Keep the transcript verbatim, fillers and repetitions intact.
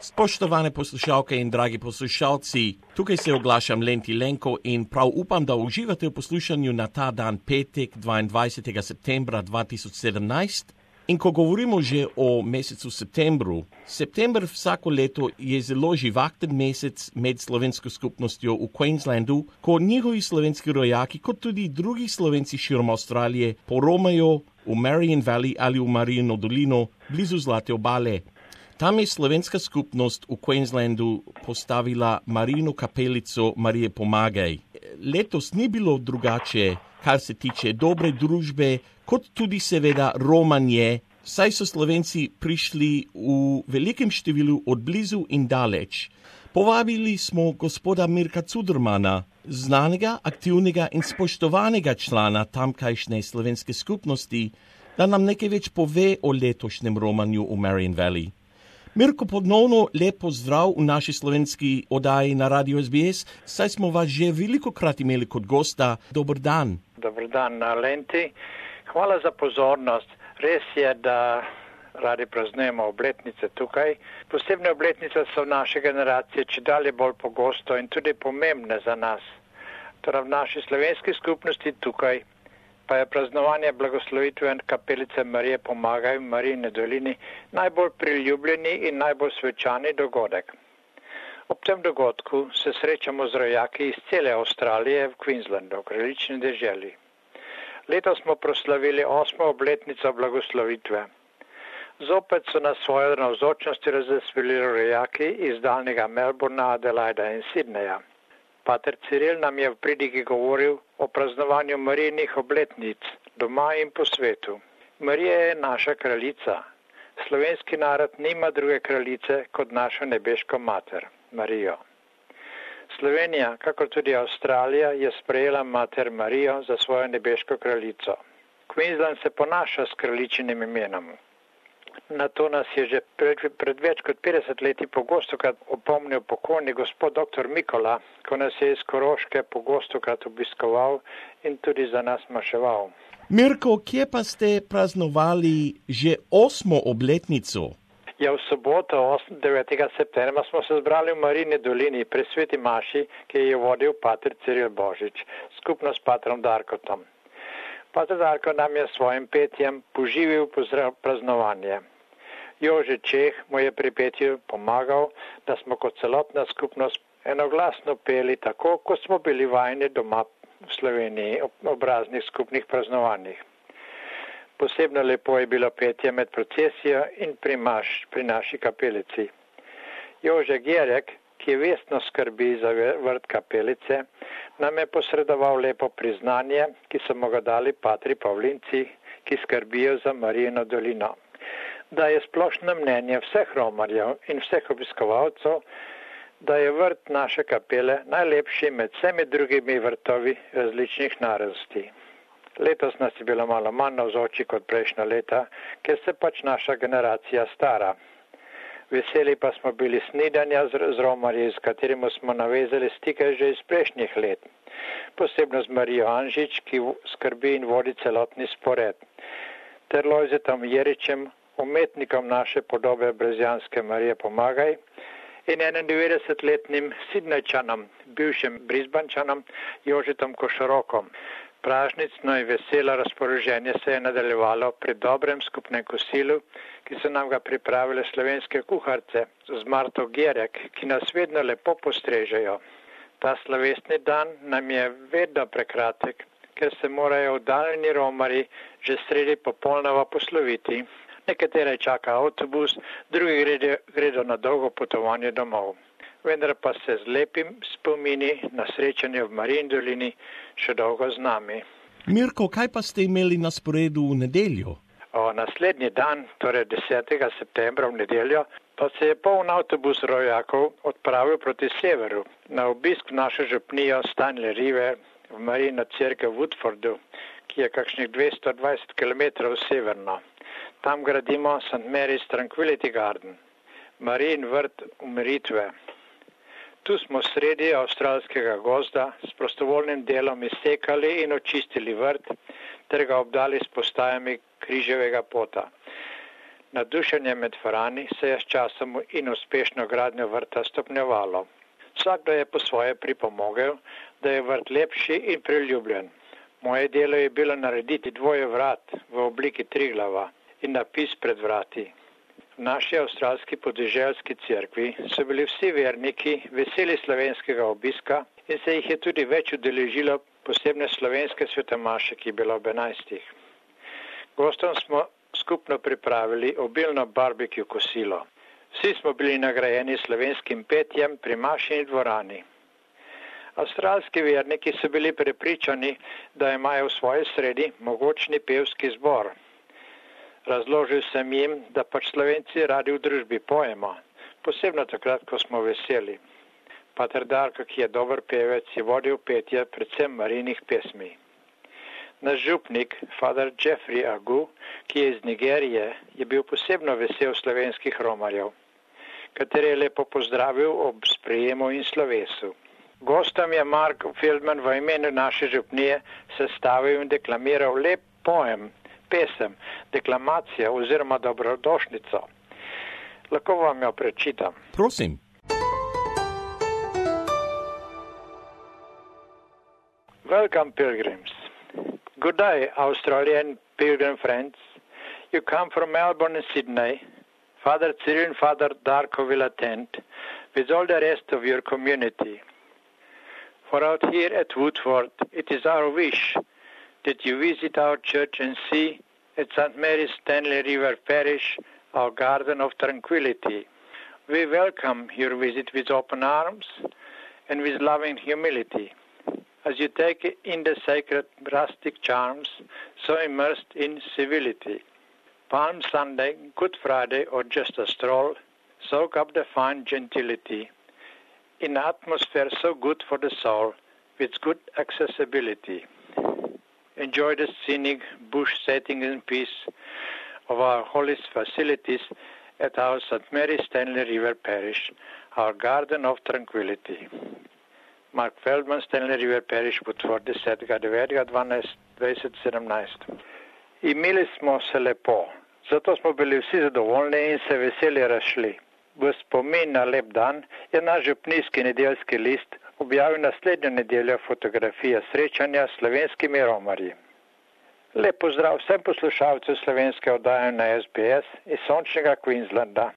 Spoštovane poslušalke in dragi poslušalci, tukaj se oglašam Lenti Lenko in prav upam, da uživate v poslušanju na ta dan petek, dvaindvajsetega septembra dva tisoč sedemnajst. In ko govorimo že o mesecu septembru, september vsako leto je zelo živahten mesec med slovensko skupnostjo v Queenslandu, ko njihovi slovenski rojaki, kot tudi drugi Slovenci širom Avstralije, poromajo v Marion Valley ali v Marijino dolino blizu Zlate obale. Tam je slovenska skupnost v Queenslandu postavila Marijino kapelico Marije Pomagaj. Letos ni bilo drugače, kar se tiče dobre družbe, kot tudi seveda romanje, saj so Slovenci prišli v velikem številu od blizu in daleč. Povabili smo gospoda Mirka Cudermana, znanega, aktivnega in spoštovanega člana tamkajšnje slovenske skupnosti, da nam nekaj več pove o letošnjem romanju v Marion Valley. Mirko, ponovno lep pozdrav v naši slovenski oddaji na Radio S B S, saj smo vas že velikokrat imeli kot gosta. Dober dan. Dober dan, Lenti. Hvala za pozornost. Res je, da radi praznujemo obletnice tukaj. Posebne obletnice so v naši generaciji čedalje bolj pogosto in tudi pomembne za nas. Torej v naši slovenski skupnosti tukaj pa je praznovanje blagoslovitve kapelice Marije Pomagaj v Marijini dolini najbolj priljubljeni in najbolj svečani dogodek. Ob tem dogodku se srečamo z rojaki iz cele Avstralije v Queenslandu, v kraljični deželi. Letos smo proslavili osmo obletnico blagoslovitve. Zopet so nas svojo navzočnosti razveselili rojaki iz daljnega Melbourna, Adelaida in Sydneyja. Pater Ciril nam je v pridigi govoril o praznovanju Marijinih obletnic doma in po svetu. Marija je naša kraljica. Slovenski narod nima druge kraljice kot našo nebeško mater, Marijo. Slovenija, kakor tudi Avstralija, je sprejela mater Marijo za svojo nebeško kraljico. Queensland se ponaša s kraljičinim imenom. Na to nas je že pred, pred več kot petdeset leti pogostokrat opomnil pokojni gospod doktor Mikola, ko nas je iz Koroške pogostokrat obiskoval in tudi za nas maševal. Mirko, kje pa ste praznovali že osmo obletnico? Ja, v soboto, devetega septembra, smo se zbrali v Marijini dolini pri sveti maši, ki je vodil pater Ciril Božič, skupno s patrom Darkotom. Pater Darko nam je s svojim petjem poživil praznovanje. Jože Čeh mu je pri petju pomagal, da smo kot celotna skupnost enoglasno peli tako, kot smo bili vajeni doma v Sloveniji ob raznih skupnih praznovanjih. Posebno lepo je bilo petje med procesijo in pri, maš, pri naši kapelici. Jože Gjerek, ki vestno skrbi za vrt kapelice, nam je posredoval lepo priznanje, ki so mu ga dali patri Pavlinci, ki skrbijo za Marijino dolino. Da je splošno mnenje vseh romarjev in vseh obiskovalcev, da je vrt naše kapele najlepši med vsemi drugimi vrtovi različnih narodnosti. Letos nas je bilo malo manj navzoči kot prejšnja leta, ker se pač naša generacija stara. Veseli pa smo bili snidanja z romarji, s katerimi smo navezali stike že iz prejšnjih let. Posebno z Marijo Anžič, ki skrbi in vodi celotni spored, ter Lojzetom Jeričem, umetnikom naše podobe brezjanske Marije Pomagaj, in enaindevetdesetletnim Sidnejčanom, bivšim Brisbančanom, Jožetom Košarokom. Pražnicno in veselo razpoloženje se je nadaljevalo pri dobrem skupnem kosilu, ki so nam ga pripravile slovenske kuharce z Marto Gjerek, ki nas vedno lepo postrežejo. Ta slovesni dan nam je vedno prekratek, ker se morajo oddaljeni romari že sredi popolnova posloviti. Nekatere čaka avtobus, drugi gredo, gredo na dolgo potovanje domov. Vendar pa se z lepim spomini na srečanje v Marijini dolini še dolgo z nami. Mirko, kaj pa ste imeli na sporedu v nedeljo? O naslednji dan, torej desetega septembra v nedeljo, pa se je poln avtobus rojakov odpravil proti severu na obisk v našo župnijo Stanley River v Marijino cerkev v Woodfordu, ki je kakšnih dvesto dvajset kilometrov severno. Tam gradimo Saint Mary's Tranquility Garden, Marijin vrt umiritve. Tu smo sredi avstralskega gozda s prostovoljnim delom izsekali in očistili vrt ter ga obdali s postajami križevega pota. Nadušenje med farani se je s časom in uspešno gradnjo vrta stopnjevalo. Vsakdo je po svoje pripomogel, da je vrt lepši in priljubljen. Moje delo je bilo narediti dvoje vrat v obliki triglava in napis pred vrati. V naši avstralski podeželski cerkvi so bili vsi verniki veseli slovenskega obiska in se jih je tudi več udeležilo posebne slovenske svetomaše, ki je bila ob enajstih. Gostom smo skupno pripravili obilno barbecue kosilo. Vsi smo bili nagrajeni slovenskim petjem pri mašini dvorani. Avstralski verniki so bili prepričani, da imajo v svoji sredi mogočni pevski zbor. Razložil sem jim, da pač Slovenci radi v družbi pojemo, posebno takrat, ko smo veseli. Pater Darko, ki je dober pevec, je vodil petje predvsem Marijinih pesmi. Naš župnik, Father Jeffrey Agu, ki je iz Nigerije, je bil posebno vesel slovenskih romarjev, katere je lepo pozdravil ob sprejemu in slovesu. Gostom je Mark Feldman v imenu naše župnije sestavil in deklamiral lep poem, pesem, deklamacija oziroma dobrodošnico. Lahko vam jo prečitam. Prosim. Welcome, pilgrims. Good day, Australian pilgrim friends. You come from Melbourne and Sydney. Father Cyril and Father Darko will attend with all the rest of your community. For out here at Woodford, it is our wish that you visit our church and see at Saint Mary's Stanley River Parish our garden of tranquility. We welcome your visit with open arms and with loving humility, as you take in the sacred rustic charms, so immersed in civility. Palm Sunday, Good Friday, or just a stroll, soak up the fine gentility in an atmosphere so good for the soul, with good accessibility. Enjoy the scenic bush setting and peace of our holy facilities at our Saint Mary's Stanley River Parish, our garden of tranquility. Mark Feldman, Stanley River Parish, Woodford, desetega devetega dvanajst sedemnajst. Imeli smo se lepo, zato smo bili vsi zadovoljni in se veseli razšli. V spomin na lep dan je naš župnijski nedeljski list objavil naslednjo nedeljo fotografije srečanja s slovenskimi romarji. Lep pozdrav vsem poslušalcem slovenske oddaje na S B S iz sončnega Queenslanda.